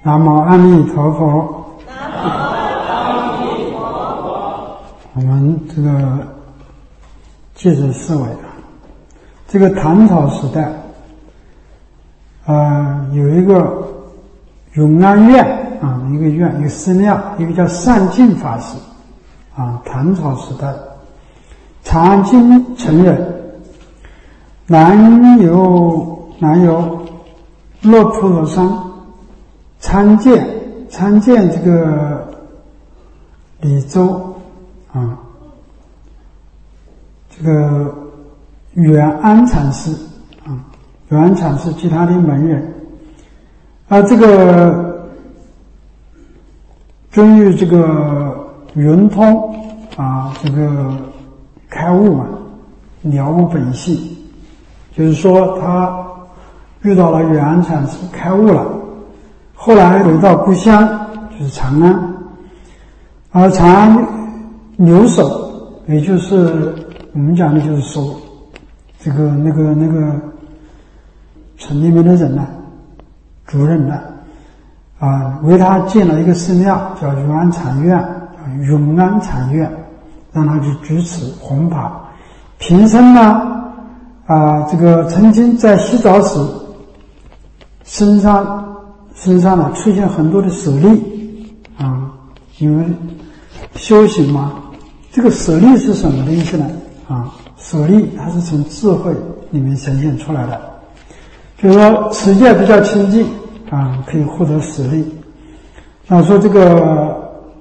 南无阿弥陀佛。 南无阿弥陀佛。 我们这个接着思维啊，这个唐朝时代，有一个永安院啊，一个院，一个寺庙，一个叫善净法师啊，唐朝时代，长安京城人，南游落普陀山，参见这个李周啊，这个远安禅师啊，远安禅师及他的门人啊，这个终于这个圆通啊，这个开悟嘛，了悟本性，就是说他遇到了远安禅师，开悟了。后来回到故乡，就是长安，而长安留守，也就是我们讲的就是守这个那个城里面的人呢，主任呢，为他建了一个寺庙，叫永安禅院，让他去主持弘法。平生呢，这个曾经在洗澡时，身上呢出现很多的舍利啊，因为修行嘛，这个舍利是什么的意思呢？舍利它是从智慧里面显现出来的，就是说持戒比较清净啊，可以获得舍利。那说这个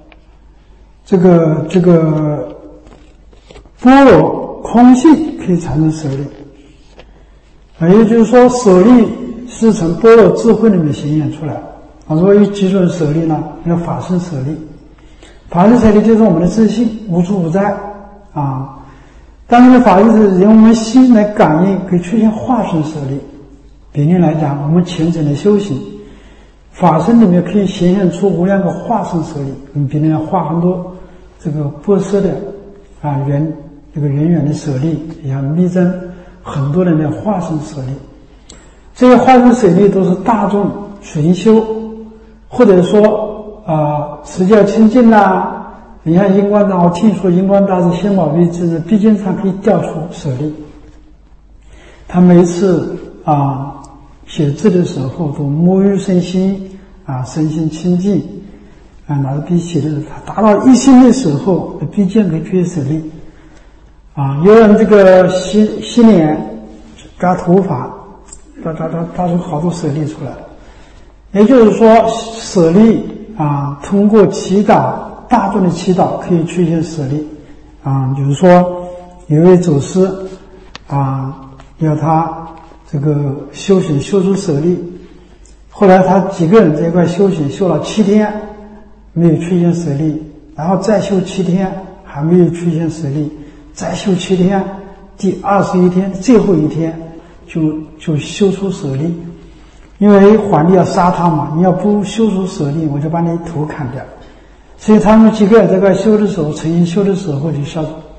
般若空性可以产生舍利，也就是说舍利是从般若智慧里面显现出来。如果有几种舍利呢？叫法身舍利。法身舍利就是我们的自信无处不在啊。当然法身是用我们心来感应，可以出现化身舍利。比例来讲，我们虔诚的修行，法身里面可以显现出无量个化身舍利。我们比例要画很多这个波色的圆圆的舍利，像密增很多人的化身舍利。这些化身舍利都是大众纯修，或者说持戒清净啦。你看印光大，我听说印光大师仙宝位置毕竟上可以调出舍利。他每一次写字的时候都沐浴身心身心清净拿着笔写的，他达到一心的时候，毕竟可以缺舍利有人这个洗脸扎头发，扎出好多舍利出来。也就是说舍利通过祈祷，大众的祈祷可以出现舍利就是说有一位祖师要他这个修行修出舍利，后来他几个人在一块修行，修了7天没有出现舍利，然后再修7天还没有出现舍利，再修7天，第21天最后一天就修出舍利。因为皇帝要杀他嘛，你要不修出舍利，我就把你头砍掉。所以他们几个人在这修的时候，诚心修的时候就烧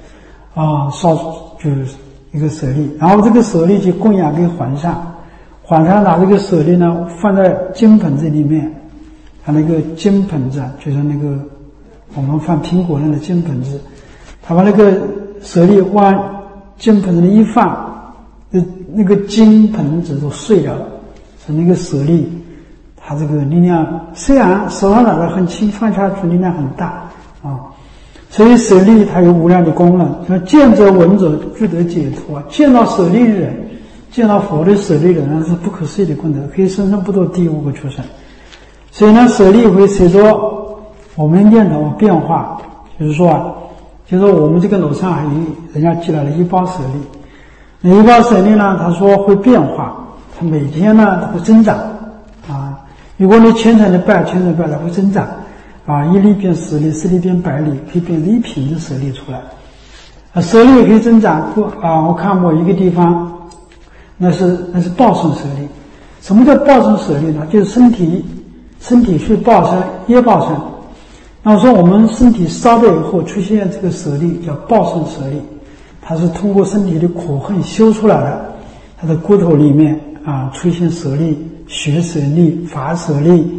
就是一个舍利，然后这个舍利就供养给皇上，皇上拿这个舍利呢放在金盆子里面，他那个金盆子就是那个我们放苹果那个金盆子，他把那个舍利往金盆子里一放，那个金盆子都碎掉了。那个舍利它这个力量虽然手上拿的很轻，放下去力量很大所以舍利它有无量的功能。那见者闻者具得解脱，见到舍利的人，见到佛的舍利的人，那是不可思议的功德，可以生生不堕第5个畜生。所以呢，舍利会随着我们的念头变化，就是说我们这个楼上还有人家寄来了1包舍利，那1包舍利呢，他说会变化，它每天呢它会增长如果你虔诚的拜，它会增长1粒变10粒，10粒变100粒，可以变成1瓶的舍利出来舍利也可以增长我看某一个地方那是报身舍利。什么叫报身舍利呢？就是身体去报身，业报身。那我说我们身体烧了以后出现这个舍利叫报身舍利，它是通过身体的苦恨修出来的，它的骨头里面出现舍利、血舍利、法舍利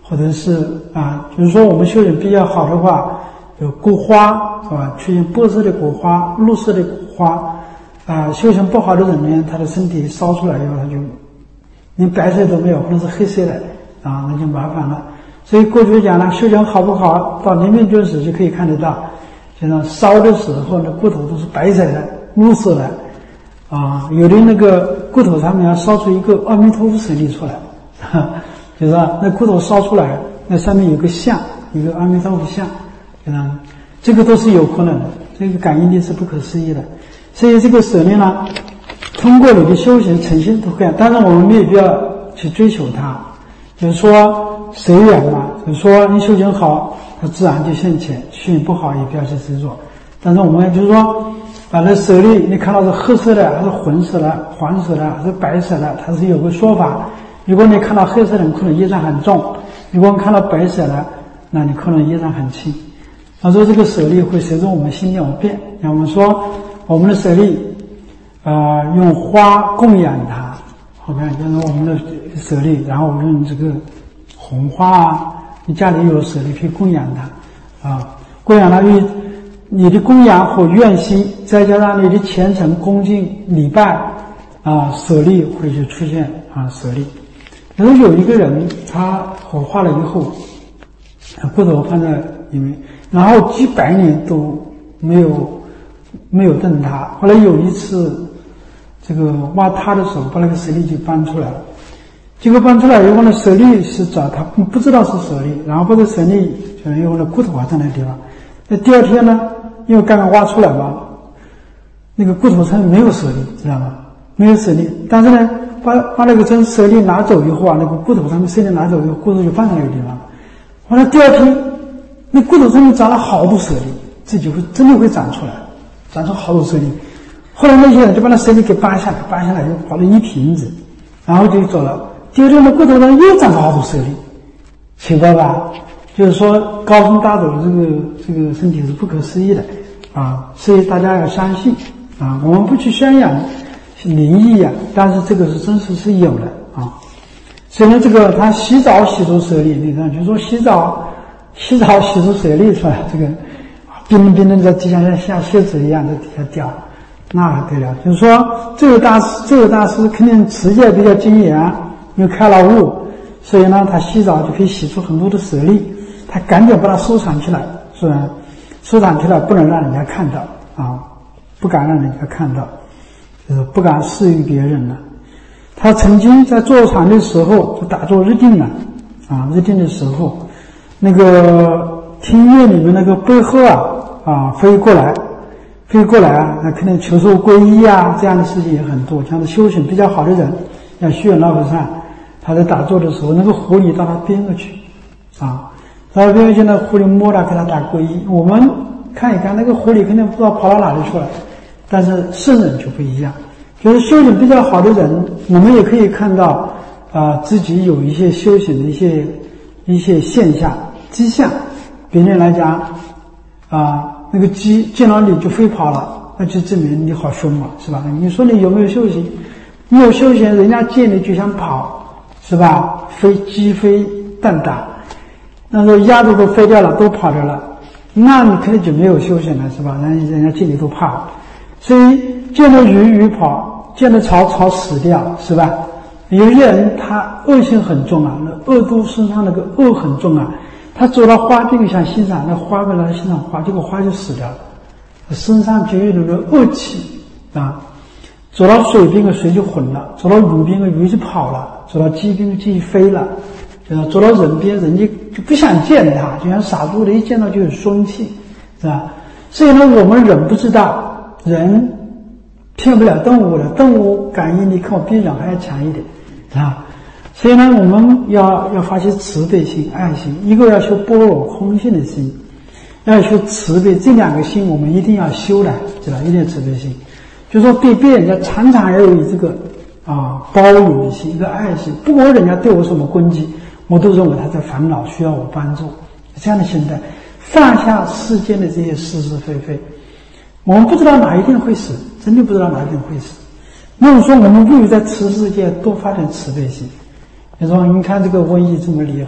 或者是就是说我们修行比较好的话，有果花是吧？出现白色的果花、绿色的果花修行不好的人呢，他的身体烧出来以后，他就连白色都没有，或者是黑色的那就麻烦了。所以过去讲呢，修行好不好，到临命终时就可以看得到，就像烧的时候呢，骨头都是白色的、绿色的有的那个骨头上面要烧出一个阿弥陀佛舍利出来，就是那骨头烧出来，那上面有个像，一个阿弥陀佛像，这个都是有可能的，这个感应力是不可思议的。所以这个舍利呢，通过你的修行呈现都可以，当然我们没有必要去追求它，就是说随缘嘛，就是说你修行好，它自然就现前；修行不好也不要去执着。但是我们就是说，把那舍利，你看到是黑色的，还是混色的、黄色的，还是白色的，它是有个说法。如果你看到黑色的，可能业障很重；如果你看到白色的，那你可能业障很轻。他说这个舍利会随着我们心念而变。那我们说我们的舍利用花供养它，好看，就是我们的舍利，然后用这个红花你家里有舍利可以供养它供养它，你的供养和愿心，再加上你的虔诚恭敬礼拜舍利会就出现舍利。然后有一个人他火化了以后，骨头放在里面，然后几百年都没有动它。后来有一次这个挖塌的时候，把那个舍利就搬出来了。结果搬出来以后呢，舍利是找他不知道是舍利，然后把这舍利就用了骨头在那个地方。那第二天呢，因为刚刚挖出来嘛，那个骨头上面没有舍利，知道吗？没有舍利，但是呢，把那个真舍利拿走以后那个骨头上面舍利拿走以后，骨头就放在那个地方。后来第二天，那骨头上面长了好多舍利，这就会真的会长出来，长出好多舍利。后来那些人就把那舍利给扒下来，又跑了一瓶子，然后就走了。第二天的骨头上又长出好多舍利，奇怪吧？就是说高僧大德的这个身体是不可思议的所以大家要相信我们不去宣扬灵异但是这个是真实是有的所以呢，这个他洗澡洗出舍利，你看就说洗澡洗出舍利出来，这个冰冰的在地下像蝎子一样在底下掉，那还得了。就是说这位大师肯定持戒比较精严，因为开了悟，所以呢他洗澡就可以洗出很多的舍利，他赶紧把它收藏起来，是吧？收藏起来不能让人家看到不敢让人家看到，就是不敢示于别人了。他曾经在坐禅的时候就打坐日定了日定的时候，那个听院里面那个贝鹤飞过来那可能求受皈依这样的事情也很多。像是修行比较好的人，像虚远老和尚，他在打坐的时候，那个狐狸到他边上去到他边上去，那狐狸摸他给他打皈依。我们看一看那个狐狸肯定不知道跑到哪里去了，但是圣人就不一样，就是修行比较好的人，我们也可以看到自己有一些修行的一些现象迹象。别人来讲那个鸡见到你就飞跑了，那就证明你好凶嘛，是吧？你说你有没有修行？你有修行，人家见你就想跑，是吧？鸡飞蛋打，那时候鸭子都飞掉了，都跑掉了，那你肯定就没有修行了，是吧？人家见你都怕。所以见到鱼跑，见到草死掉，是吧？有些人他恶性很重那恶毒身上那个恶很重他走到花边想欣赏，那花被他欣赏花，结果花就死掉了，身上就有那个恶气走到水边水就混了，走到鱼边鱼就跑了，走到鸡边鸡飞了，走到人边人就不想见他，就像傻猪的，一见到就有生气，是吧？所以呢，我们人不知道，人骗不了动物的，动物感应力可比人还要强一点所以呢，我们要发现慈悲心、爱心，一个要修般若空性的心，要修慈悲，这两个心我们一定要修的，知道？一定要慈悲心，就是说对别人家常常要有这个包容的心，一个爱心，不管人家对我什么攻击，我都认为他在烦恼，需要我帮助，这样的心态，放下世间的这些是是非非。我们不知道哪一天会死，真的不知道哪一天会死。那么说，我们不如在慈世界多发展慈悲心。你说，你看这个瘟疫这么厉害，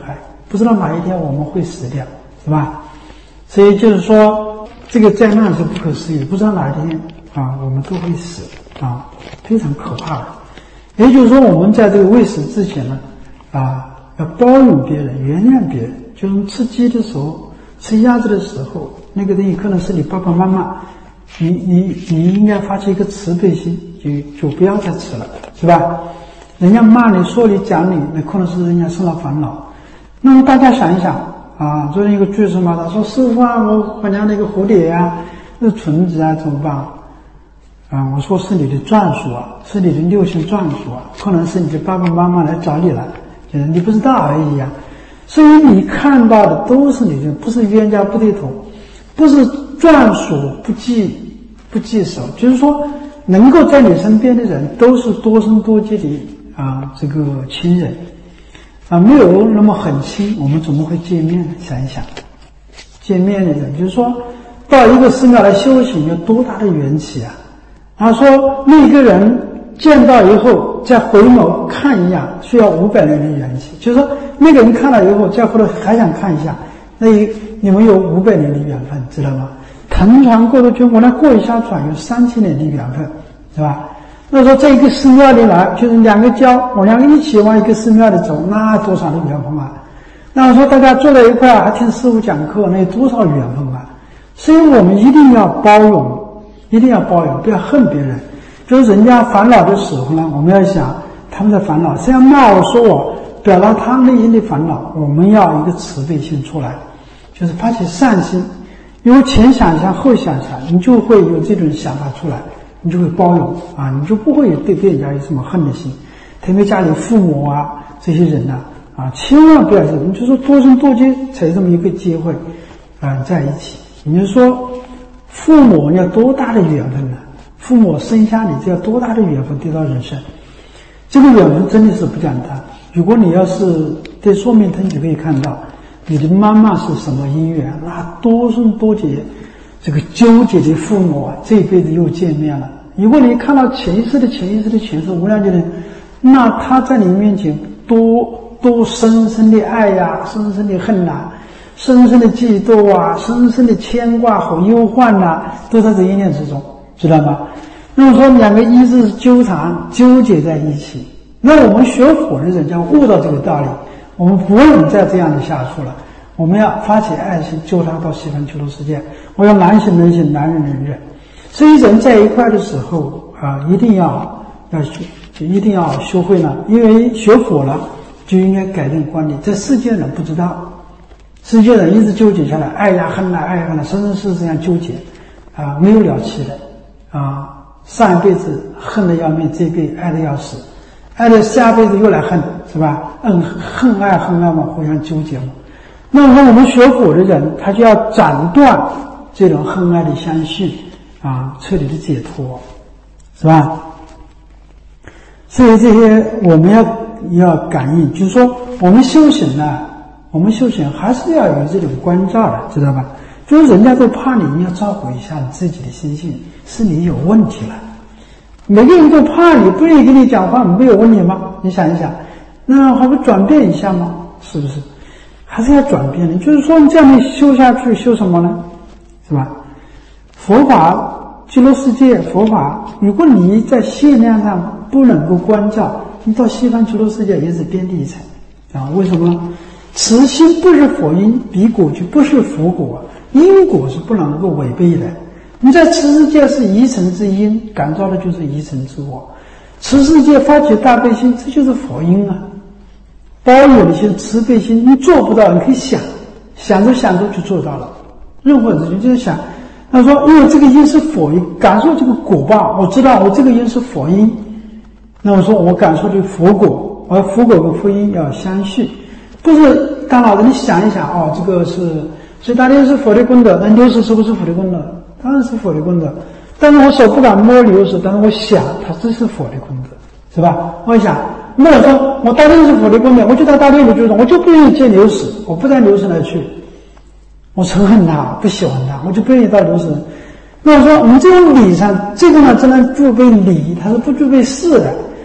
不知道哪一天我们会死掉，是吧？所以就是说，这个灾难是不可思议，不知道哪一天我们都会死非常可怕的。也就是说，我们在这个未死之前呢，要包容别人，原谅别人。就是吃鸡的时候，吃鸭子的时候，那个东西可能是你爸爸妈妈，你应该发起一个慈悲心，就不要再吃了，是吧？人家骂你、说你、讲你，那可能是人家生了烦恼。那么大家想一想昨天一个居士嘛，他说：“师父我家那个蝴蝶那虫子怎么办？”我说是你的转属是你的六亲转属可能是你的爸爸妈妈来找你了，就是你不知道而已所以你看到的都是你的，不是冤家不对头，不是转属不记仇，就是说能够在你身边的人都是多生多劫的这个亲人没有那么很亲，我们怎么会见面呢？想一想，见面的人就是说到一个寺庙来修行有多大的缘起他说那个人见到以后再回眸看一眼需要500年的缘起，就是说那个人看了以后再回头还想看一下，那你们有500年的缘分，知道吗？腾船过渡军我来过一下船有3000年的缘分，是吧？那说这个寺庙里来就是两个交，我两个一起往一个寺庙里走，那多少的缘分那说大家坐在一块还听师父讲课，那有多少缘分所以我们一定要包容，不要恨别人。就是人家烦恼的时候呢，我们要想他们的烦恼，虽然骂我说我，表达他内心的烦恼，我们要一个慈悲心出来，就是发起善心，因为前想一下后想一下，你就会有这种想法出来，你就会包容你就不会对人家有什么恨的心。特别家里父母这些人千万不要你就说多生多劫才有这么一个机会在一起。你就说父母要多大的缘分呢？父母生下你这要多大的缘分得到人生，这个缘分真的是不简单。如果你要是对说明灯就可以看到你的妈妈是什么因缘，那多生多劫这个纠结的父母这辈子又见面了。如果你看到前一世的前世无量劫的人，那他在你面前多深深的爱深深的恨深深的嫉妒深深的牵挂和忧患都在这一念之中，知道吗？那么说两个意识纠结在一起，那我们学佛的人就要悟到这个道理，我们不能再这样的下去了，我们要发起爱心救他到西方极乐世界。我要难行能行，难忍能忍。所以人在一块的时候一定要学会了，因为学佛了就应该改变观念。这世界人不知道，世界人一直纠结下来，爱恨生生世世这样纠结没有了期的上一辈子恨得要命，这一辈子爱得要死，爱得下辈子又来恨，是吧？恨爱嘛，互相纠结嘛。那么我们学佛的人，他就要斩断这种恨爱的相续彻底的解脱，是吧？所以这些我们要感应，就是说我们修行还是要有这种关照的，知道吧？就是人家都怕你要照顾一下你自己的心性，是你有问题了。每个人都怕你，不愿意跟你讲话，没有问题吗？你想一想，那还不转变一下吗？是不是？还是要转变的。就是说你这样的修下去，修什么呢？是吧？佛法极乐世界佛法，如果你在限量上不能够关照，你到西方极乐世界也是边地一层为什么呢？此心不是佛因，彼果就不是佛果，因果是不能够违背的。你在此世界是一尘之因，感召的就是一尘之果。此世界发起大悲心，这就是佛因包有的心、慈悲心，你做不到，你可以想着就做到了。任何事情就是想，他说因为这个因是佛因，感受这个果报，我知道我这个因是佛因，那我说我感受的佛果，而佛果跟佛因要相续，不是大脑子你想一想这个是，所以大天是佛的功德，那流水是不是佛的功德？当然是佛的功德，但是我手不敢摸流水，但是我想它这是佛的功德，是吧？我想，那我说我大天是佛的功德，我就到大天我就不愿意见流水，我不到流水来去，我仇恨他，不喜欢他，我就不愿意到流水。那我说我们这种理上，这个呢只能具备理，它是不具备事的。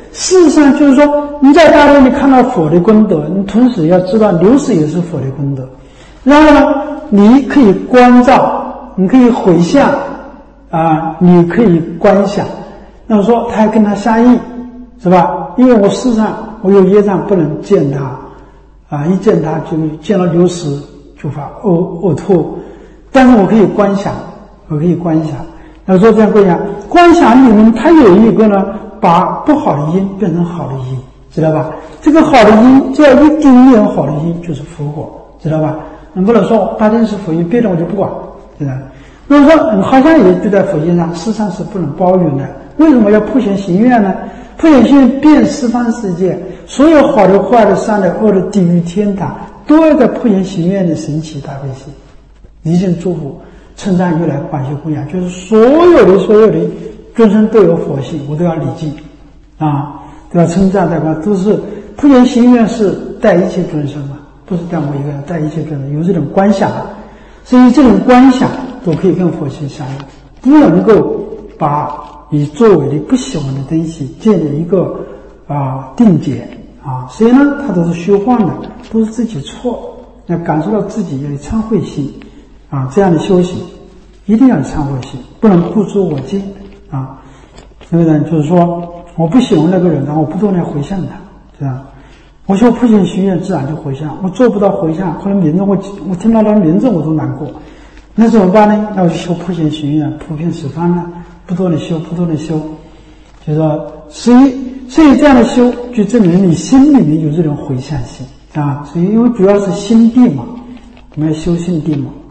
事实上就是说，你在大殿里看到佛的功德，你同时要知道流逝也是佛的功德。然后呢，你可以关照，你可以回向你可以观想。那么说他还跟他相应，是吧？因为我事实上我有业障不能见他一见他就见到流逝就发呕吐，但是我可以观想，那么说这样观想里面它有一个呢，把不好的因变成好的因，知道吧？这个好的因只要一定有好的因就是福果，知道吧？你不能说大殿是佛因，别的我就不管，知道吧？那么说好像也就在佛经上，事实上是不能包容的。为什么要普贤行愿呢？普贤行愿遍十方世界，所有好的、坏的、善的、恶的、地狱、天堂，都要在普贤行愿的神奇大悲心，一境祝福、称赞、如来、广修供养，就是所有的众生都有佛性，我都要礼敬都要称赞，都是普贤行愿是带一切众生嘛，不是带我一个人，带一切众生，有这种观想，所以这种观想都可以跟佛性相应，不能够把你作为的不喜欢的东西建立一个定解所以呢，它都是虚幻的，都是自己错，要感受到自己要有忏悔心这样的修行一定要有忏悔心，不能不知我见那个人就是说，我不喜欢那个人，然后我不断地回向他，这样我修普贤行愿自然就回向，我做不到回向，可能名字我听到他的名字我都难过，那怎么办呢？那我就修普贤行愿，普遍十方呢，不断地修，就是说，所以这样的修就证明你心里面有这种回向心所以因为主要是心地嘛，我们要修心地嘛，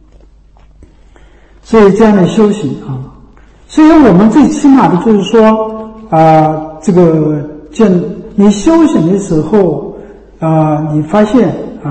所以这样的修行所以我们最起码的就是说这个你修行的时候你发现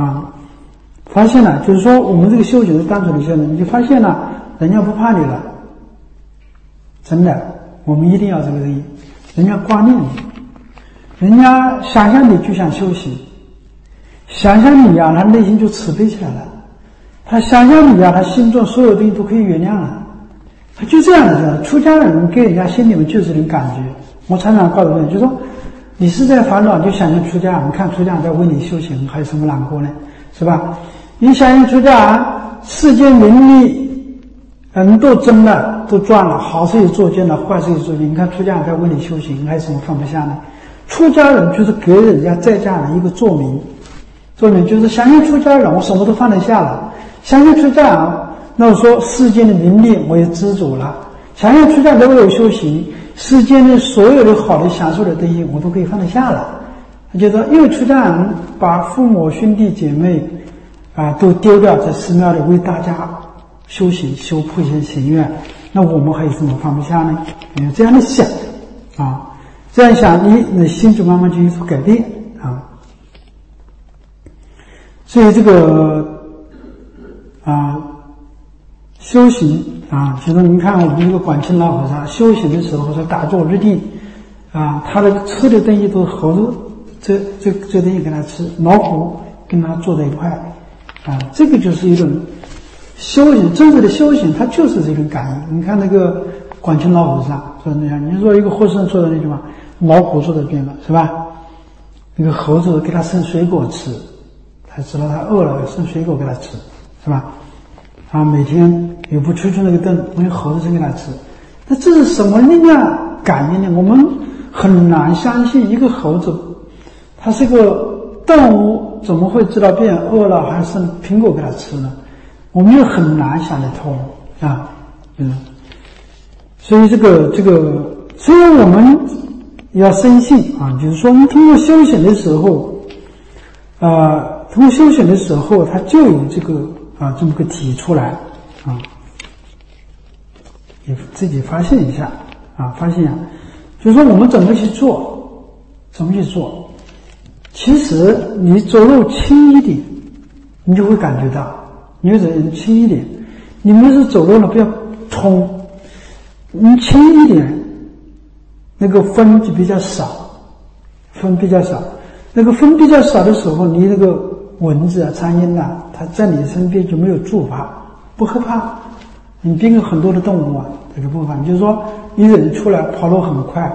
了，就是说我们这个修行是单纯的修行，你就发现了人家不怕你了，真的，我们一定要这个东西，人家挂念你，人家想象你就想修行，想象你他内心就慈悲起来了，他想象你他心中所有东西都可以原谅了，他就这样的。出家人给人家心里面就是这种感觉。我常常告诉人，就说你是在烦恼，就想象出家人，看出家人在为你修行，还有什么难过呢？是吧？你想象出家人，世间名利人都争了，都赚了，好事也做尽了，坏事也做尽，你看出家人在为你修行，还有什么放不下呢？出家人就是给人家在家人一个作名就是相信出家人，我什么都放得下了，相信出家人，那我说世间的名利我也知足了，相信出家人为我修行，世间的所有的好的享受的东西我都可以放得下了。就是说因为出家人把父母兄弟姐妹都丢掉，在寺庙里为大家修行修普贤行愿，那我们还有什么放不下呢？你要这样的想这样想你的心就慢慢就有所改变所以这个修行其实您看我们这个广清老和尚修行的时候是打坐入定他的吃的东西都是猴子这东西给他吃，老虎跟他坐在一块这个就是一种修行，真实的修行它就是这种感应。你看那个广清老和尚说那样，你说一个和尚坐在那地方，老虎坐在边上是吧？那个猴子给他送水果吃，他知道他饿了，送水果给他吃是吧？每天也不吹吹那个灯，我用猴子生给他吃，那这是什么力量感应呢？我们很难相信一个猴子它是个动物，怎么会知道别人饿了还是苹果给他吃呢？我们又很难想得通所以这个所以我们要深信就是说你通过修行的时候它就有这个这么个体出来也自己发现一下就是说我们怎么去做其实你走路轻一点你就会感觉到，你有点轻一点，你们是走路呢不要冲，你轻一点那个风就比较少，那个风比较少的时候，你那个蚊子苍蝇它在你身边就没有助怕，不害怕。你并有很多的动物这个部分就是说你人出来跑路很快，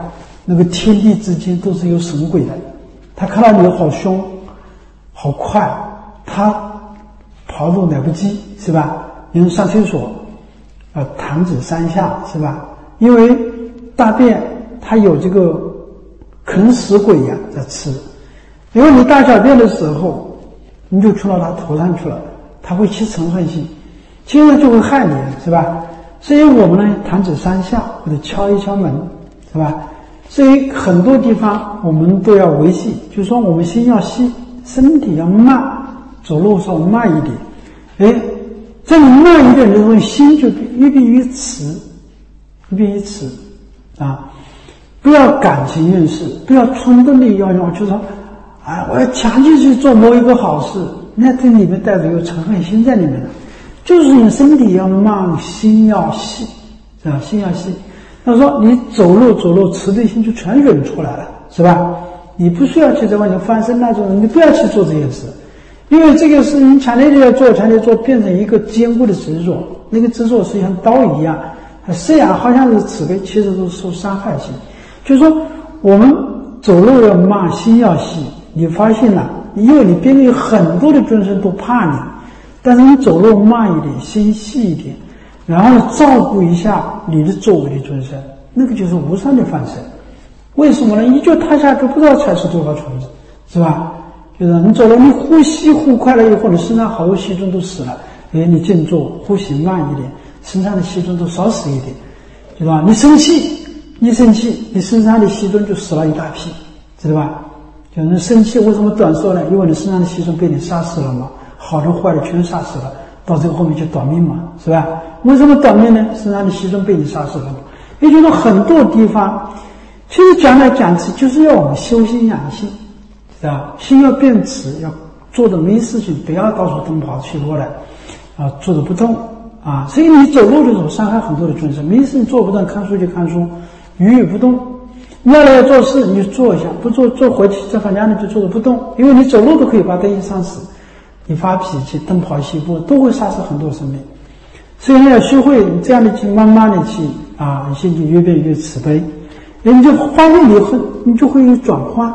那个天地之间都是有神鬼的，他看到你好凶好快，他跑路来不及，是吧？你上厕所弹指3下，是吧？因为大便它有这个啃食鬼呀在吃，因为你大小便的时候你就冲到他头上去了，他会起嗔恨心，接着就会害你，是吧？所以我们呢弹指3下或者敲一敲门，是吧？所以很多地方我们都要维系，就是说我们心要细，身体要慢，走路稍微慢一点。这里慢一点的时候，心就越变越迟，越变越迟啊！不要感情用事，不要冲动的要就说我要强行去做某一个好事，那这里面带着有嗔恨心在里面的。就是你身体要慢，心要细，是吧？心要细。他说你走路慈悲心就全涌出来了，是吧？你不需要去在外面翻身那种，你不要去做这件事，因为这个事情强烈的要做，强烈做变成一个坚固的执着，那个执着是像刀一样，虽然好像是慈悲，其实都是受伤害性。就是说我们走路要慢，心要细。你发现了，因为你边有很多的众生都怕你，但是你走路慢一点，心细一点，然后照顾一下你的周围的众生，那个就是无上的放生。为什么呢？一脚踏下去不知道踩死多少虫子，是吧？就是你走了，你呼吸呼快了以后，你身上好多细菌都死了。你静坐，呼吸慢一点，身上的细菌都少死一点，知道吧？你生气，你身上的细菌就死了一大批，知道吧？就是生气为什么短寿呢？因为你身上的细菌被你杀死了嘛，好的坏的全杀死了，到最后面就短命嘛，是吧？为什么短命呢？身上的细菌被你杀死了嘛。也就是说很多地方其实讲来讲去就是要我们修心养性，是吧？心要变直，要做的没事情，不要到处东跑西落的坐着不动啊。所以你走路的时候伤害很多的众生，没事你坐不动，看书就看书，语不动。你要来做事，你就坐一下，不坐回去在房间里就坐着不动，因为你走路都可以把东西杀死，你发脾气、东跑西步都会杀死很多生命。所以你要学会这样的去慢慢的去你心情越变越慈悲，你就发现以后你就会有转换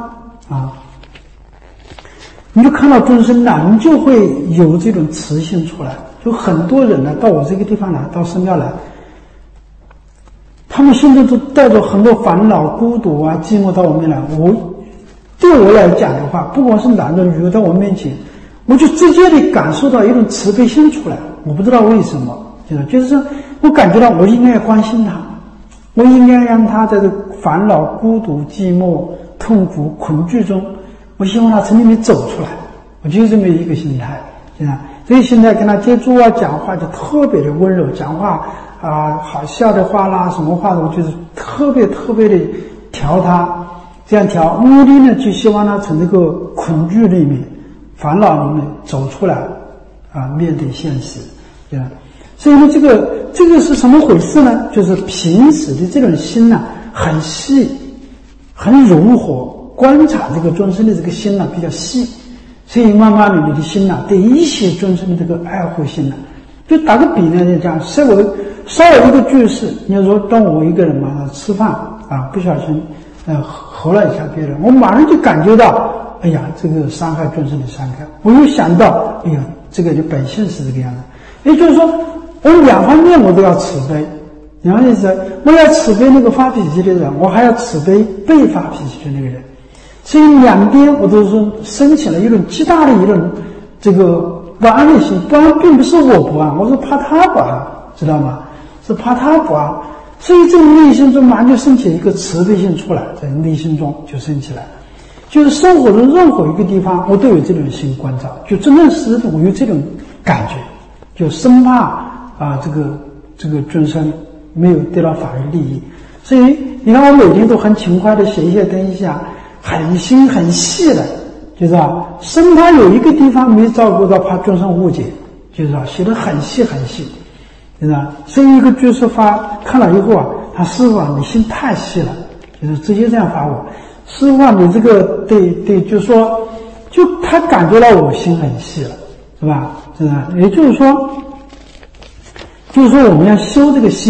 你就看到众生了，你就会有这种慈心出来。就很多人呢到我这个地方来，到寺庙来，他们现在都带着很多烦恼、孤独寂寞到我面来。对我来讲的话，不管是男的女的，到我面前，我就直接的感受到一种慈悲心出来。我不知道为什么，就是说我感觉到我应该关心他，我应该让他在这烦恼、孤独、寂寞、痛苦、恐惧中，我希望他从里面走出来。我就这么一个心态，所以现在跟他接触讲话就特别的温柔，讲话好笑的话啦，什么话的，我就是特别的调他，这样调，目的呢就希望他从这个恐惧里面、烦恼里面走出来面对现实，所以呢，这个是什么回事呢？就是平时的这种心呢，很细，很柔和，观察这个众生的这个心呢比较细，所以慢慢的你的心呢，对一切众生的这个爱护心呢，就打个比呢，讲稍微一个句式，你要说当我一个人吃饭不小心喝了一下别人，我马上就感觉到，哎呀，这个伤害众生的伤害，我又想到，哎呀，这个就本性是这个样子。也就是说，我两方面我都要慈悲，两方面是我要慈悲那个发脾气的人，我还要慈悲被发脾气的那个人，所以两边我都是升起了一种极大的一种这个不安的心。不安并不是我不安，我是怕他不安，知道吗？是怕他不安，所以这个内心中马上就升起一个慈悲心出来，在内心中就升起来。就是生活中任何一个地方，我都有这种心关照，就真正是我有这种感觉，就生怕这个众生没有得到法律利益。所以你看我每天都很勤快的写一些东西很心很细的，就是生怕有一个地方没照顾到，怕众生误解，就是写得很细很细，就是所以一个居士看了以后他师父你心太细了，就是直接这样发我，师父你这个对，就是说就他感觉到我心很细了，是吧？是吧？也就是说我们要修这个心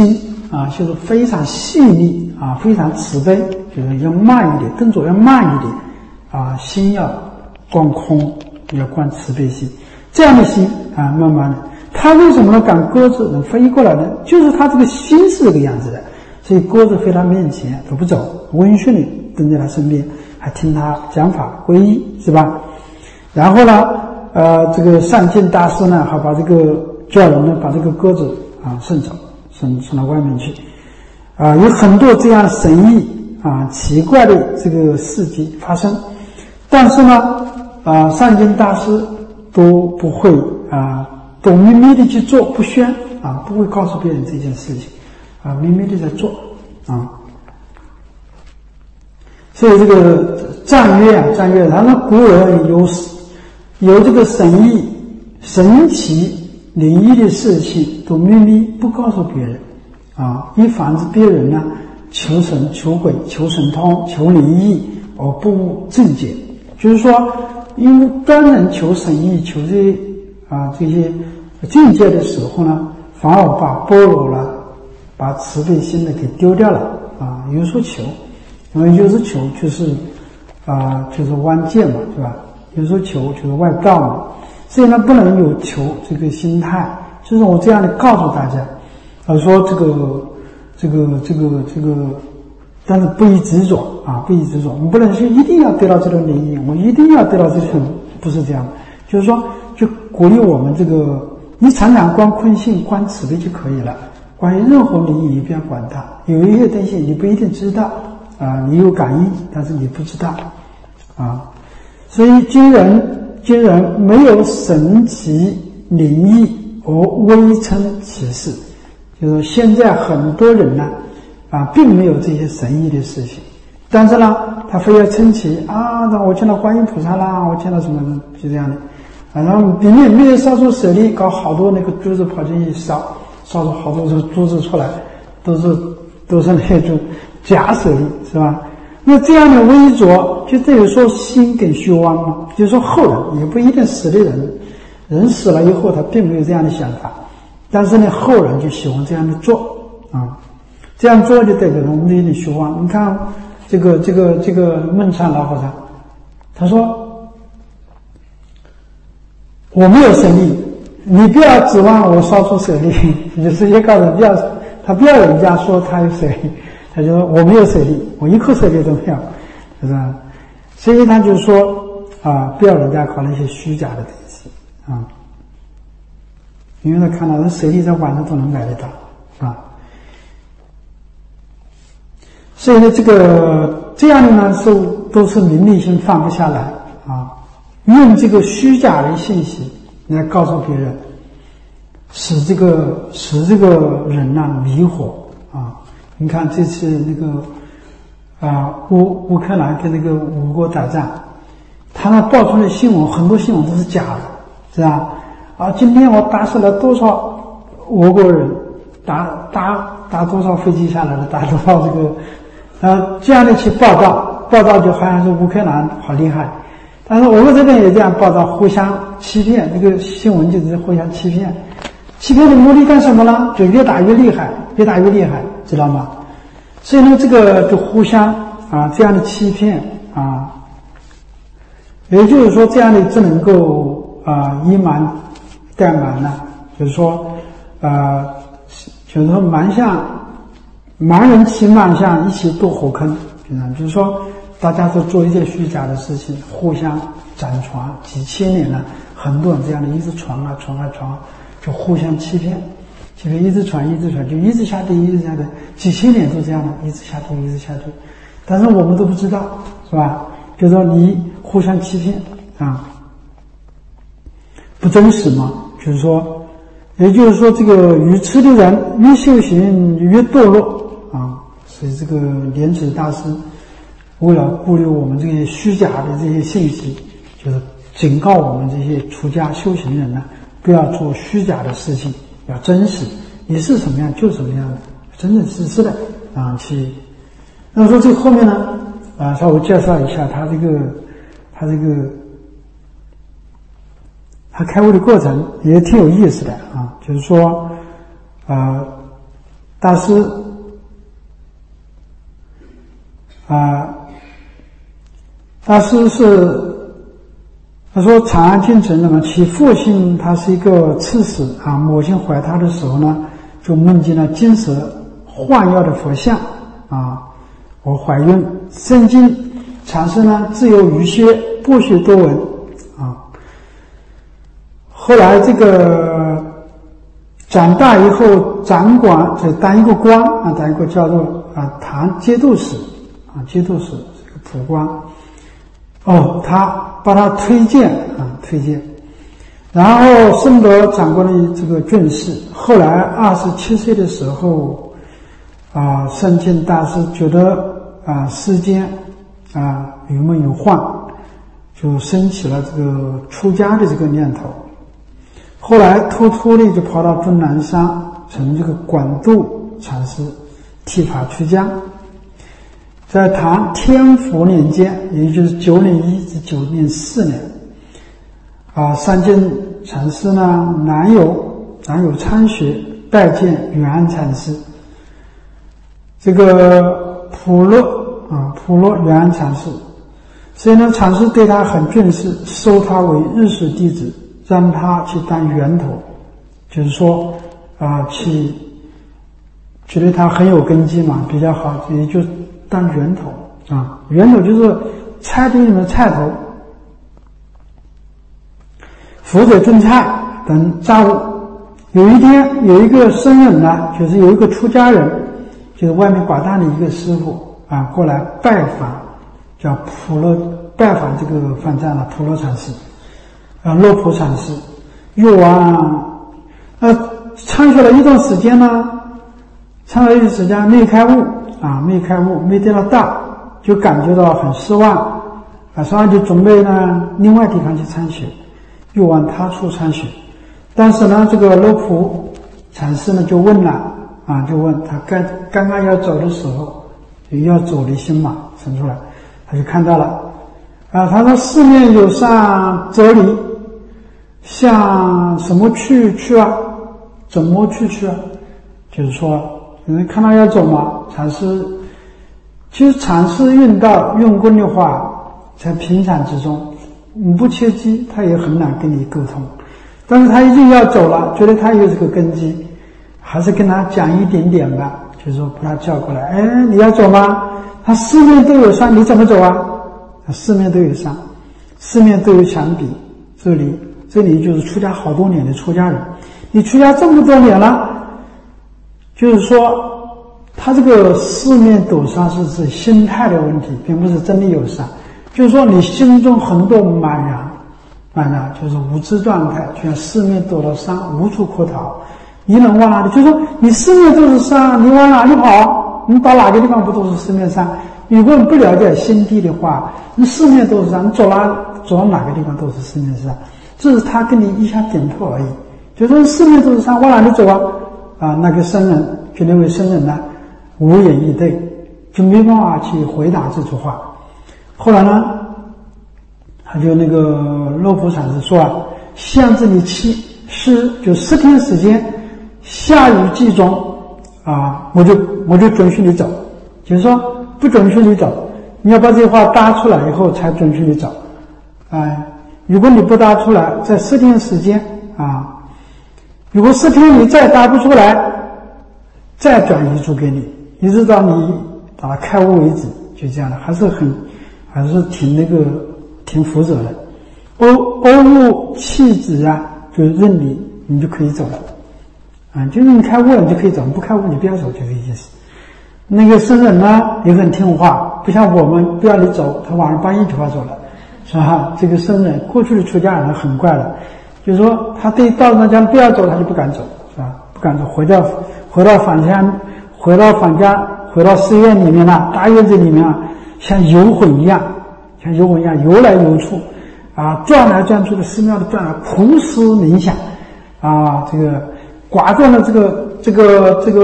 就是非常细腻非常慈悲，就是要慢一点，动作要慢一点心要观空，要观慈悲心，这样的心慢慢的，他为什么能赶鸽子能飞过来呢？就是他这个心是这个样子的，所以鸽子飞他面前都不走，温驯的跟在他身边，还听他讲法皈依，是吧？然后呢这个善见大师呢还把这个叫人呢把这个鸽子送走，送到外面去有很多这样神异奇怪的这个事迹发生，但是呢善见大师都不会都秘密的去做，不宣不会告诉别人这件事情秘密的在做所以这个赞曰然后古人有这个神异神奇灵异的事情都秘密不告诉别人以防止别人呢求神求鬼求神通求灵异而不务正解，就是说因为专人求神异求这些境界的时候呢，反而把般若了把慈悲心的给丢掉了有所求，因为有所求就是弯剑嘛，是吧？有所求就是外道嘛，所以呢不能有求这个心态，就是我这样的告诉大家说这个但是不宜执着不宜执着，我们不能说一定要得到这种灵异，我一定要得到这种，不是这样，就是说就鼓励我们这个你常常观空性观慈悲就可以了，关于任何灵异你不要管它，有一些东西你不一定知道你有感应但是你不知道所以今人没有神奇灵异而微称其事，就是现在很多人呢并没有这些神异的事情，但是呢他非要称其那我见到观音菩萨啦，我见到什么就这样的然后里面没有烧出舍利，搞好多那个珠子跑进去烧出好多这个珠子出来，都是那种假舍利，是吧？那这样的微着就等于说心跟虚妄嘛，就是说后人也不一定死的人死了以后他并没有这样的想法，但是呢后人就喜欢这样的做这样做就代表我们的一点虚妄。你看这个闷禅老和尚，他说我没有舍利，你不要指望我烧出舍利，你就直接告诉他不要人家说他有舍利，他就说我没有舍利，我一颗舍利都没有，是吧？所以他就说不要人家搞那些虚假的东西因为他看到人舍利在网上都能买得到所以呢这样的呢都是名利心放不下来用这个虚假的信息来告诉别人，使这个人迷惑你看这次那个乌克兰跟那个五国打仗，他那爆出的新闻很多新闻都是假的，是吧？今天我打死了多少俄国人，打多少飞机下来了，打多少这个这样的去报道就好像是乌克兰好厉害，但是我们这边也这样报道，互相欺骗，这个新闻就是互相欺骗的目的干什么呢？就越打越厉害，知道吗？所以呢这个就互相这样的欺骗也就是说这样的只能够以瞒怠慢呢，就是说盲人骑盲象一起堕火坑，就是说大家都做一件虚假的事情，互相展传，几千年了，很多人这样的一直传就互相欺骗，一直传就一直下地，几千年都这样的，一直下地，但是我们都不知道，是吧？就是说你互相欺骗不真实嘛，就是说，也就是说这个愚痴的人越修行越堕落所以这个莲池大师为了顾虑我们这些虚假的这些信息，就是警告我们这些出家修行人呢，不要做虚假的事情，要真实，你是什么样就是什么样的，真真实实的去。那么说这后面呢稍微介绍一下他开悟的过程也挺有意思的就是说大师他说长安京城那么其父亲他是一个刺史啊，母亲怀他的时候呢，就梦见了金蛇幻耀的佛像啊，我怀孕。圣经禅师呢自由语学，不许多闻啊。后来这个长大以后掌管就当一个官啊，当一个叫做唐节度使啊，节度使这个普官。他把他推荐，然后升得长官的这个郡士。后来27岁的时候圣境大师觉得世间有梦有幻，就升起了这个出家的这个念头。后来偷偷的就跑到终南山，从这个广度禅师剃发出家。在唐天福年间，也就是901至904年三净禅师呢南有参学，拜见远安禅师。这个普洛远安禅师，所以呢禅师对他很重视，收他为日属弟子，让他去当源头，就是说去觉得他很有根基嘛，比较好，也就当源头源头就是菜堆里面的菜头，辅佐种菜等杂物。有一天有一个僧人呢，就是有一个出家人，就是外面寡淡的一个师傅过来拜访，叫拜访这个方丈了，普洛禅师洛普禅师。又参学了一段时间呢，没开悟没得到道，就感觉到很失望所以就准备呢另外地方去参学，又往他处参学。但是呢这个洛普禅师呢就问了就问他刚刚要走的时候，要走的心嘛生出来，他就看到了他说四面有善哲理，向什么去怎么去就是说人看到要走嘛，其实禅师用道用功的话，在平常之中你不切机，他也很难跟你沟通。但是他一定要走了，觉得他有这个根基，还是跟他讲一点点吧，就是说把他叫过来，你要走吗？他四面都有山，你怎么走啊？他四面都有山，四面都有墙壁，这里就是出家好多年的出家人，你出家这么多年了，就是说他这个四面陡山是指心态的问题，并不是真的有山。就是说你心中很多茫然就是无知状态，就像四面陡的山无处可逃，你能往哪里？就是说你四面都是山，你往哪里跑？你到哪个地方不都是四面山？如果你不了解心地的话，你四面都是山，你走到哪个地方都是四面山，这是他跟你一下点破而已。就说四面都是山，往哪里走那个僧人，就那位僧人呢无言以对，就没办法去回答这句话。后来呢他就那个洛普禅师说限制你10天时间，下雨季中我就准许你走，就是说不准许你走，你要把这话答出来以后才准许你走如果你不答出来，在10天时间如果10天你再答不出来，再转遗嘱给你，一直到你把它开悟为止，就这样的，还是挺负责的。欧物弃子就认你就可以走了就是你开悟了你就可以走，不开悟你不要走，就这个意思。那个僧人呢也很听话，不像我们不要你走，他晚上半夜就要走了，是吧？这个僧人过去的出家人很怪的，就是说他对道人讲不要走，他就不敢走，是吧？不敢走，回到坊家，回到寺院里面大院子里面像游魂一样游来游去转来转去的，寺庙的转来苦思冥想这个寡断的这个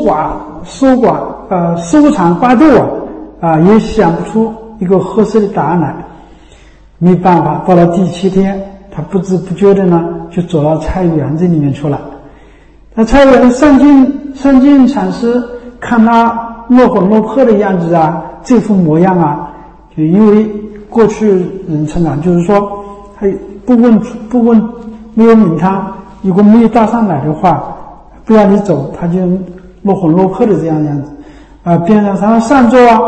收藏八斗也想不出一个合适的答案来。没办法，到了第7天，他不知不觉的呢就走到菜园子里面去了。那菜园上进禅师看他落魂落魄的样子啊，这副模样啊，就因为过去人称啊，就是说他不问没有名堂，如果没有搭上来的话，不让你走，他就落魂落魄的这样子啊。边上他说善作啊，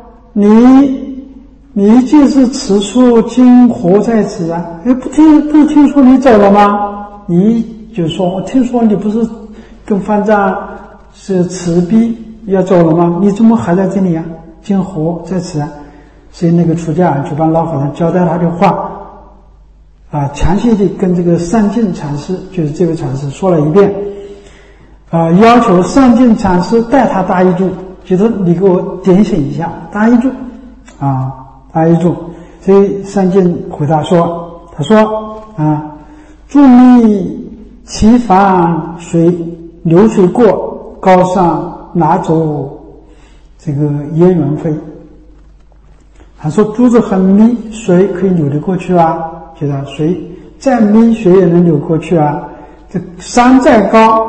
你既是此处，今何在此啊？不是听说你走了吗？你就说我听说你不是跟方丈是辞逼要走了吗？你怎么还在这里啊？今何在此啊？所以那个出家人就帮老和尚交代他的话啊，详细的跟这个善进禅师，就是这位禅师说了一遍啊，要求善进禅师带他大一住，就是你给我点醒一下大一住啊，大一住。所以善进回答说，他说啊，助密其房水流水过，高上拿走这个烟缘飞。他说珠子很密，水可以流得过去啊，觉得水再密水也能流过去啊。这山再高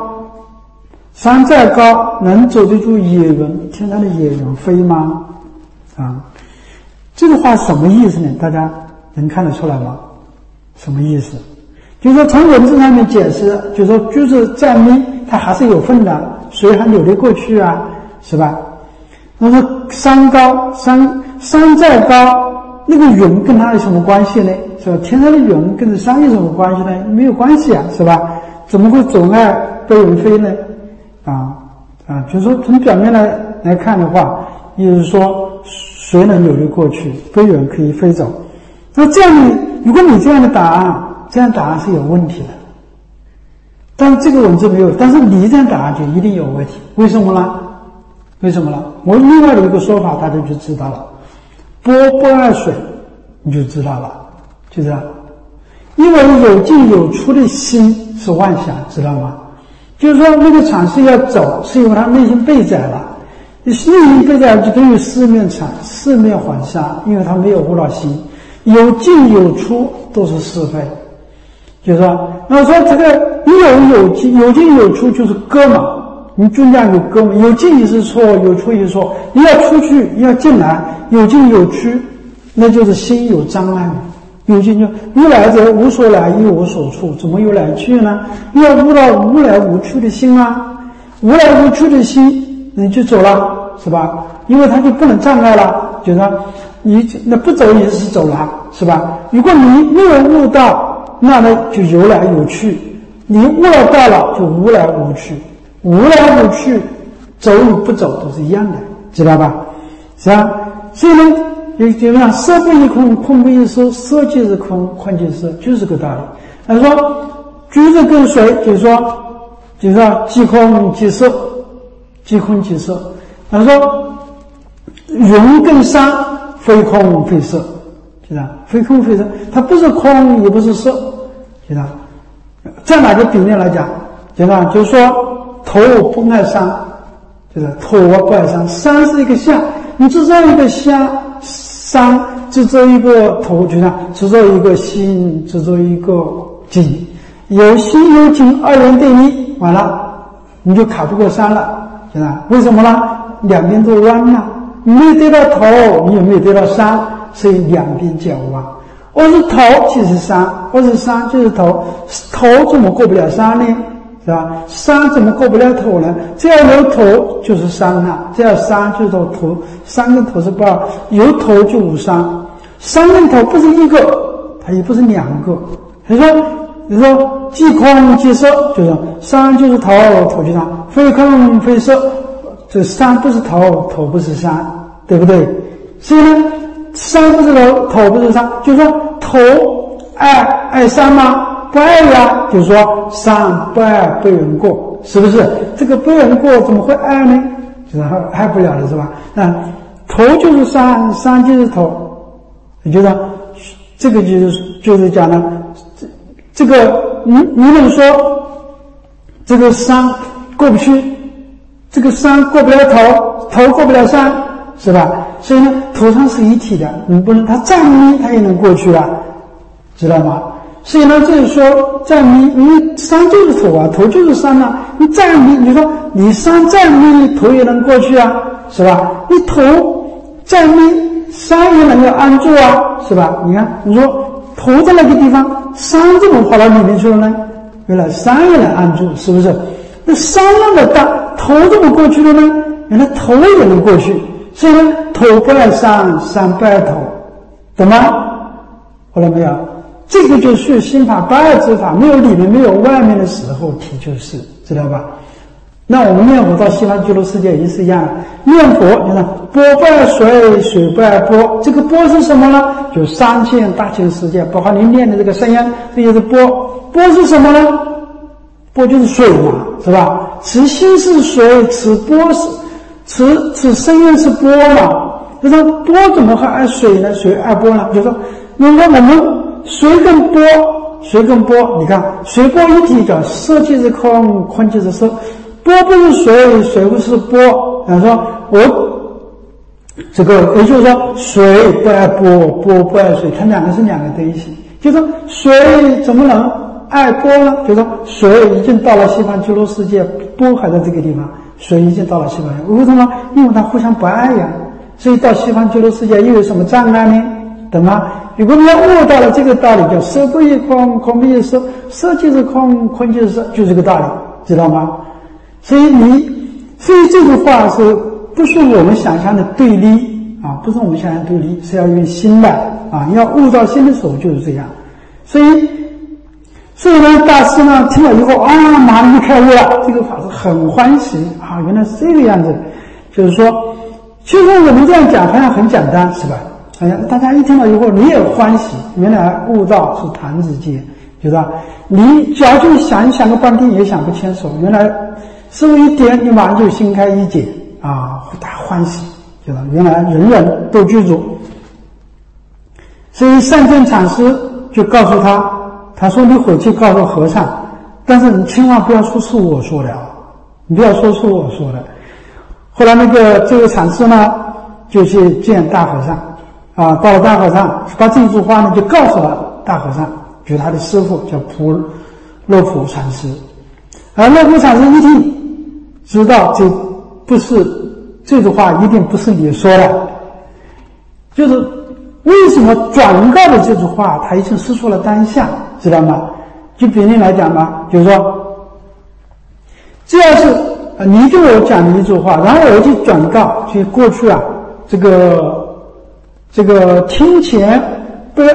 能走得住野人天上的野人飞吗？啊，这个话什么意思呢？大家能看得出来吗？什么意思？就是说从文字上面解释，就是说珠子再密它还是有份的，水还流得过去啊，是吧？那么山再高，那个云跟它有什么关系呢？是吧？天上的云跟山有什么关系呢？没有关系啊，是吧？怎么会阻碍飞人飞呢？就是说从表面来看的话，也就是说水能流得过去，飞人可以飞走。那这样呢，如果你这样的答案，这样答案是有问题的。但是这个文字没有，但是你这样答案就一定有问题。为什么呢？我另外的一个说法大家就知道了，波不爱水，你就知道了，就这样。因为有进有出的心是妄想，知道吗？就是说那个禅师要走，是因为他内心被宰了，内心被宰就等于四面环杀，因为他没有悟到心，有进有出都是是非。就是说，那说这个你有进有出就是割嘛，你中间有割嘛，有进也是错，有出也是错，你要出去要进来，有进有出，那就是心有障碍嘛。有进就如来者无所来，亦无所处，怎么有来去呢？要悟到无来无去的心啊，无来无去的心你就走了，是吧？因为它就不能障碍了，就是说你那不走也是走了，是吧？如果你没有悟到，那呢就有来有去，你悟了到了就无来无去，无来无去走与不走都是一样的，知道吧？是吧？所以呢也就像色不异空，空不异色，色即是空，空即是色，就是这个道理。他说珠子跟水，就是说即空即色，即空即色。他说云跟山，非空非色，就这样，非空非色，它不是空也不是色，就这样。在哪个比例来讲，就这样，就是说头不爱山，就是头不爱山，山是一个相，你制造一个相。山制作一个头，就像制作一个心，制作一个景，有心有景二元对立，完了你就卡不过山了，是吧？为什么呢？两边都弯了，你没有对到头，你也没有对到山，所以两边皆弯。我是头就是山，我是山就是头，头怎么过不了山呢？是吧？山怎么过不了头呢？只要有头就是山啊，只要山就是头，山跟头是不二，有头就无山，山跟头不是一个，它也不是两个。你说即空即色，就是山就是头，头就是山，非空非色，这山不是头，头不是山，对不对？所以呢，山不是头，头不是山，就是说头爱山吗？不爱呀，就是说山不爱被人过，是不是？这个被人过怎么会爱呢？就是爱不了的，是吧？那头就是山，山就是头，也就是说这个就是讲呢，这个你能说这个山过不去，这个山过不了头，头过不了山，是吧？所以呢，头上是一体的，你不能它站立它也能过去啊，知道吗？ 所以呢，这里说再迷，因为山就是头啊，头就是山啊。你再迷，你说你山再迷，头也能过去啊，是吧？你头再迷，山也能够安住啊，是吧？你看，你说头在那个地方，山怎么跑到里面去了呢？原来山也能安住，是不是？那山那么大，头怎么过去了呢？原来头也能过去。所以呢，头不爱山，山不爱头，懂吗？后来没有？这个就是心法不二之法，没有里面没有外面的时候体就是，知道吧？那我们念佛到西方极乐世界也是一样的，念佛你看波不爱水，水不爱波，这个波是什么呢？就三千大千世界，包括您念的这个声音，这就是波。波是什么呢？波就是水嘛，是吧？此心是水，此波是此声音是波嘛。就说波怎么会爱水呢？水爱波呢？就说因为我们水跟波，你看水波一体叫色即是空，空即是色。波不是水，水不是波。说我这个也就是说，水不爱波，波不爱水，它两个是两个东西。就说水怎么能爱波呢？就说水已经到了西方极乐世界，波还在这个地方，水已经到了西方。为什么？因为它互相不爱呀。所以到西方极乐世界又有什么障碍呢？懂吗？如果你要悟到了这个道理，叫色不异空，空不异色，色即是空，空即是色，就这个道理，知道吗？所以这句话不是我们想象的对立啊，不是我们想象的对立，是要用心的啊，要悟到心的时候就是这样。所以呢，大师呢听了以后啊，马上就开悟了，这个法是很欢喜啊，原来是这个样子。就是说，其实我们这样讲好像很简单，是吧？好像大家一听到以后你也欢喜，原来悟道是弹指间，对吧？你只要就想个半天也想不清楚，原来师父一点，你马上就心开一解啊，大欢喜，对吧？原来人人都具足。所以善见禅师就告诉他说你回去告诉和尚，但是你千万不要说是我说的啊，你不要说是我说的。后来这个禅师呢就去见大和尚啊，到了大和尚把这句话呢就告诉了大和尚，就是他的师父叫洛普禅师。而洛普禅师一听知道这句话一定不是你说的，就是为什么转告的这句话他已经失出了当下，知道吗？就比例来讲嘛，就是说这要是你对我讲的一句话，然后我去转告，就过去啊这个听前杯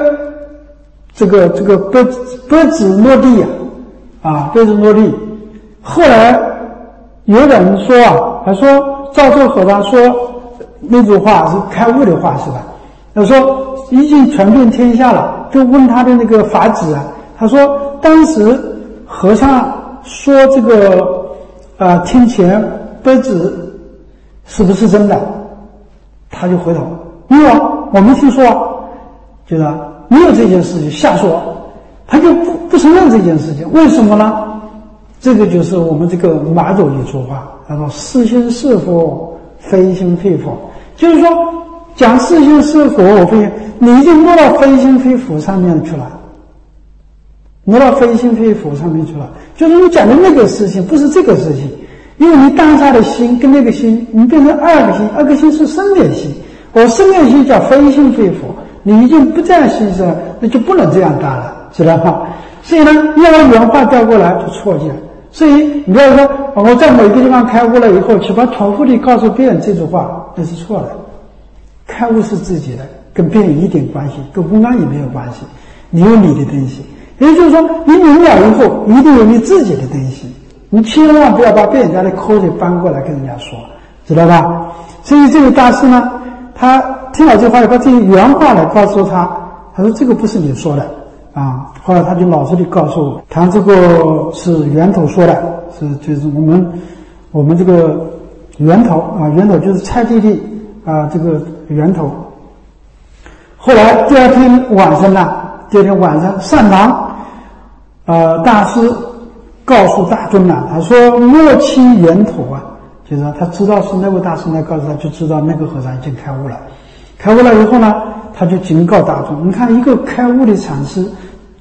子落地啊，杯子落地。后来有人说他说赵州和尚说那句话是开悟的话，是吧？他说已经传遍天下了，就问他的那个法子啊，他说当时和尚说这个听前杯子是不是真的？他就回头没有，我没听说，就是没有这件事情，瞎说。他就不承认这件事情，为什么呢？这个就是我们这个马祖一说话，他说是心是佛，非心非佛，就是说讲是心是佛，我非你已经落到非心非佛上面去了，落到非心非佛上面去了，就是你讲的那个事情不是这个事情，因为你当下的心跟那个心你变成二个心，二个心是生灭心，我生灭心叫非心非佛，你已经不在心上，那就不能这样干了，知道吗？所以呢，要把原话调过来就错见。所以你不要说我在某一个地方开悟了以后去把重复地告诉别人这句话，那是错的。开悟是自己的，跟别人一点关系，跟公安也没有关系，你有你的东西，也就是说你明了以后一定有你自己的东西，你千万不要把别人家的口水搬过来跟人家说，知道吧？所以这位大师呢，他听了这话，把这些原话来告诉他，他说这个不是你说的啊。后来他就老实地告诉我，他这个是源头说的，就是我们这个源头啊，源头就是蔡弟弟啊，这个源头。后来第二天晚上上堂，大师告诉大众啊，他说莫清源头啊，就是说他知道是那位大师来告诉他，就知道那个和尚已经开悟了。开悟了以后呢，他就警告大众，你看一个开悟的禅师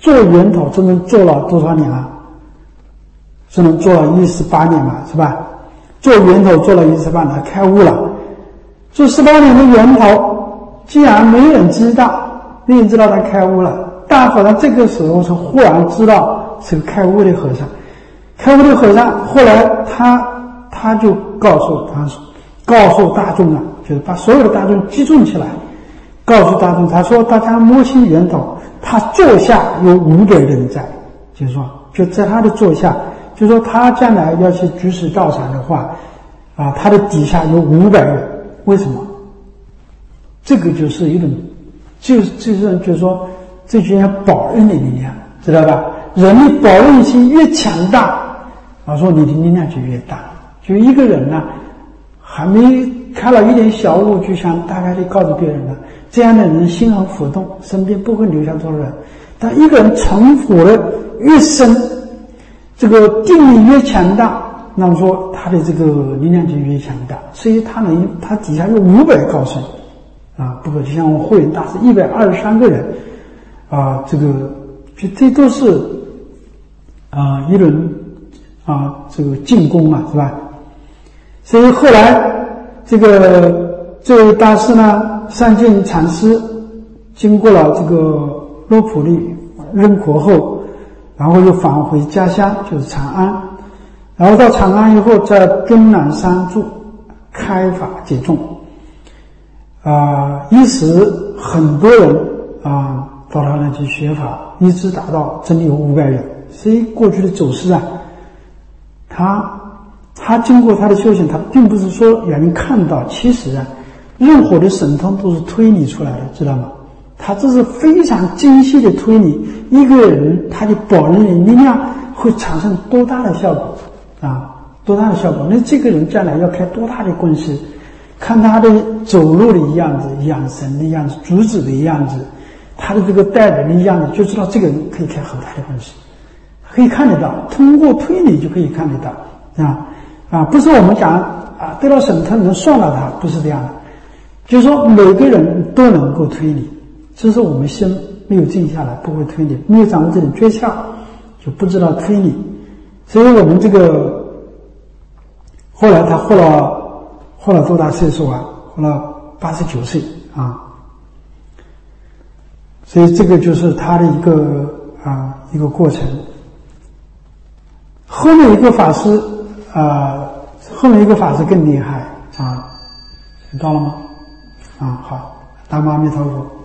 做源头真正做了多少年啊？只能做了18年嘛，是吧？做源头做了18年，开悟了。做18年的源头，既然没人知道他开悟了，大和尚这个时候是忽然知道是个开悟的和尚。开悟的和尚后来他就告诉大众了，就是把所有的大众集中起来，告诉大众，他说大家摸清源头，他座下有500人在，就是说就在他的座下，就是说他将来要去举持道场的话啊，他的底下有500人。为什么？这个就是一种就是说这就像保任的力量，知道吧？人的保任心越强大啊，说你的力量就越大。就一个人呢，还没开了一点小悟，就想大概的告诉别人了，这样的人心很浮动，身边不会留下多少人。但一个人成佛的越深，这个定力越强大，那么说他的这个力量就越强大，所以他底下有500高僧啊，不过就像我慧远大师123个人啊，这都是一轮这个进攻嘛，是吧？所以后来这位大师呢，善见禅师经过了这个罗普利任国后，然后又返回家乡，就是长安。然后到长安以后，在终南山住，开法解众。一时很多人到他那去学法，一直达到真的有500人。所以过去的走势啊，他经过他的修行，他并不是说让人看到，其实啊，任何的神通都是推理出来的，知道吗？他这是非常精细的推理，一个人他的保任的力量会产生多大的效果多大的效果？那这个人将来要开多大的官司？看他的走路的样子、养神的样子、举止的样子，他的这个待人的样子，就知道这个人可以开很大的官司，可以看得到，通过推理就可以看得到不是我们讲得到神通能算到他，不是这样的，就是说每个人都能够推理，只是我们心没有静下来，不会推理，没有掌握这种诀窍，就不知道推理。所以我们这个后来他活了多大岁数啊？活了89岁所以这个就是他的一个过程。后面一个法师更厉害知道了吗？好，南无阿弥陀佛。